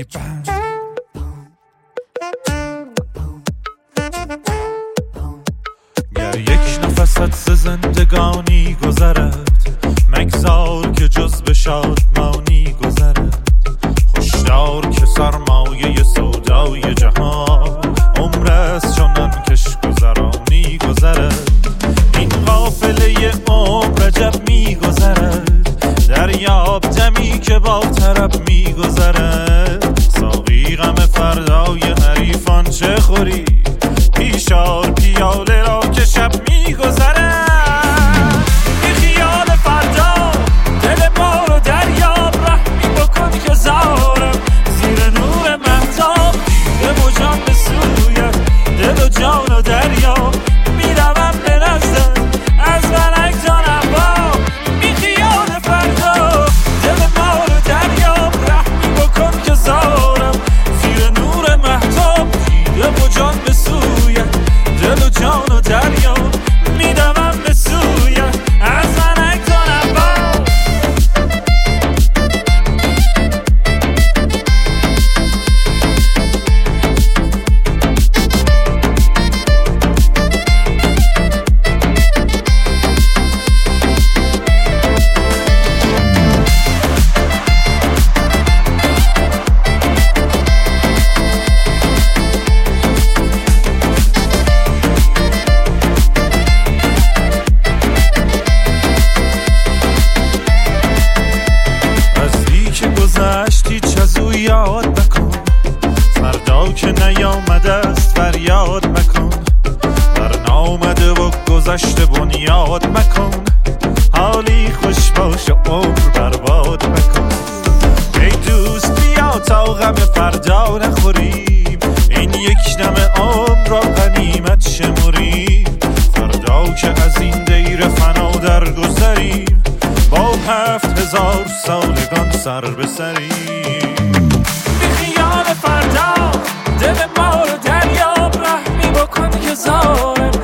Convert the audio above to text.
بگی بند. گر یک نفست ز زندگانی گذرد، مگذار که جز به شادمانی گذرد. هشدار که سرمایه سودای جهان، عمر از چنان کش گذرانی گذرد. این قافله عمر عجب می گذرد، دریاب دمی که با طرب می گذرد. ساقی غم فردای حریفان چه خوری، پیشار پیاله را که شب می گذرد. بی خیال فردا دل ما رو دریاب، رحمی بکن که زارم زیر نور مهتاب. دیده و جان به سویت، دل و جان و دریاب، میروم به نزدت از فلک تا نبا. بی خیال فردا دل ما رو دریاب، رحمی بکن که زارم زیر نور مهتاب. دیده و جان به سویت، دل و جان و دریاب، میروم به سویت از فلک تا نبا. یاد مکن فردا که نیامده است، فریاد مکن. برنامده و گذشته بنیاد مکن، حالی خوش باش و عمر برباد مکن. ای دوست بیا تا غم فردا نخوریم، این یک دم عمر را غنیمت شمریم. فردا که از این دیر فنا در گذریم، با 7000 سالگان سر بسریم. فردا دل ما رو دریاب، رحمی بکن که زارم